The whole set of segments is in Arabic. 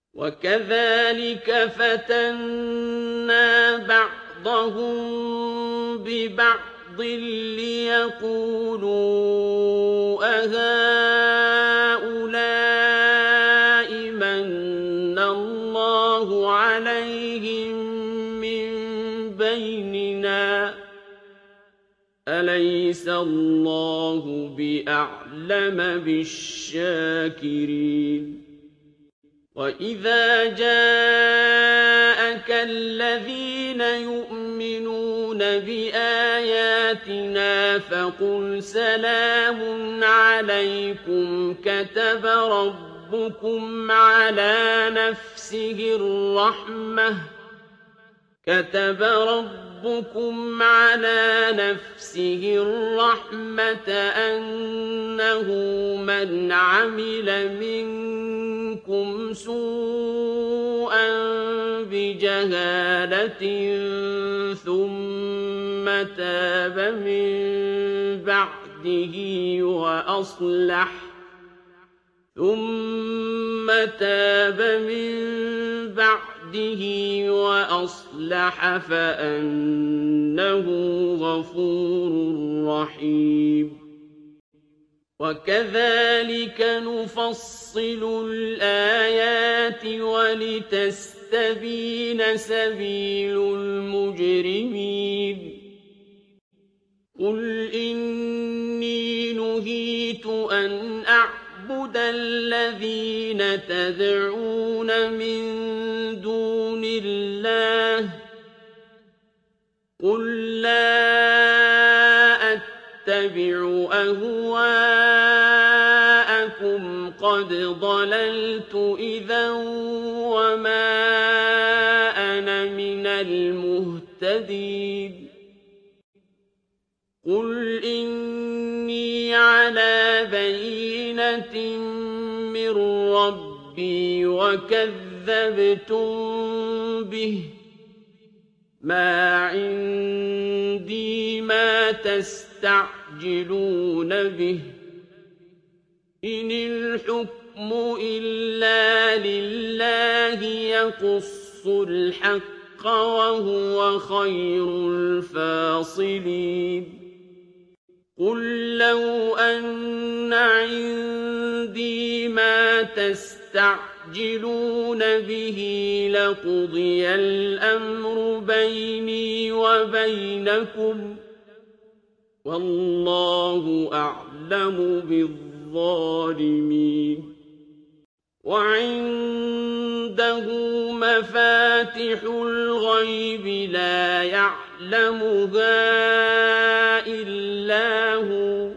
وَكَذَٰلِكَ فَتَنَّا بَعْضَهُم بِبَعْضٍ لِّيَقُولُوا أَهَٰؤُلَاءِ مَنَّ اللَّهُ عَلَيْهِم مِّن بَيْنِنَا ۗ أَلَيْسَ اللَّهُ بِأَعْلَمَ بِالشَّاكِرِينَ وَإِذَا جَاءَكَ الَّذِينَ يُؤْمِنُونَ بِآيَاتِنَا فَقُلْ سَلَامٌ عَلَيْكُمْ كَتَبَ رَبُّكُمْ عَلَىٰ نَفْسِهِ الرَّحْمَةَ أَنَّهُ مَنْ عَمِلَ مِنكُمْ سُوءًا بِجَهَالَةٍ ثُمَّ تَابَ مِن بَعْدِهِ وَأَصْلَحَ فَأَنَّهُ غَفُورٌ رَّحِيمٌ وَكَذَٰلِكَ نُفَصِّلُ الْآيَاتِ وَلِتَسْتَبِينَ سَبِيلُ الْمُجْرِمِينَ قُلْ إِنِّي نُهِيتُ أَنْ أَعْبُدَ الَّذِينَ تَدْعُونَ مِن دُونِ اللَّهِ قُل لَّا أَتَّبِعُ أَهْوَاءَكُمْ قَدْ ضَلَلْتُ إِذًا وَمَا أَنَا مِنَ الْمُهْتَدِينَ قُلْ إِنِّي عَلَىٰ بَيِّنَةٍ مِّن رَّبِّي وَكَذَّبْتُم بِهِ ۚ مَا عِندِي مَا تَسْتَعْجِلُونَ بِهِ ۚ إِنِ الْحُكْمُ إِلَّا لِلَّهِ يَقُصُّ الْحَقَّ ۖ وَهُوَ خَيْرُ الْفَاصِلِينَ قُل لَّوْ أَنَّ عِندِي مَا تَسْتَعْجِلُونَ بِهِ لَقُضِيَ الْأَمْرُ بَيْنِي وَبَيْنَكُمْ ۗ وَاللَّهُ أَعْلَمُ بِالظَّالِمِينَ وَعِندَهُ مَفَاتِحُ الْغَيْبِ لَا يَعْلَمُهَا إِلَّا هُوَ ۚ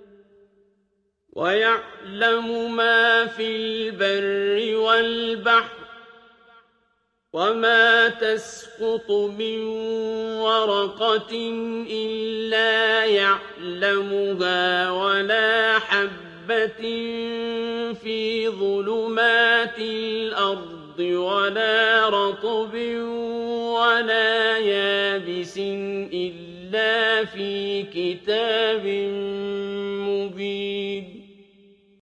وَيَعْلَمُ مَا فِي الْبَرِّ وَالْبَحْرِ ۚ وَمَا تَسْقُطُ مِن وَرَقَةٍ إِلَّا يَعْلَمُهَا وَلَا حَبَّةٍ فِي ظُلُمَاتِ الْأَرْضِ وَلَا رَطْبٍ وَلَا يَابِسٍ إِلَّا فِي كِتَابٍ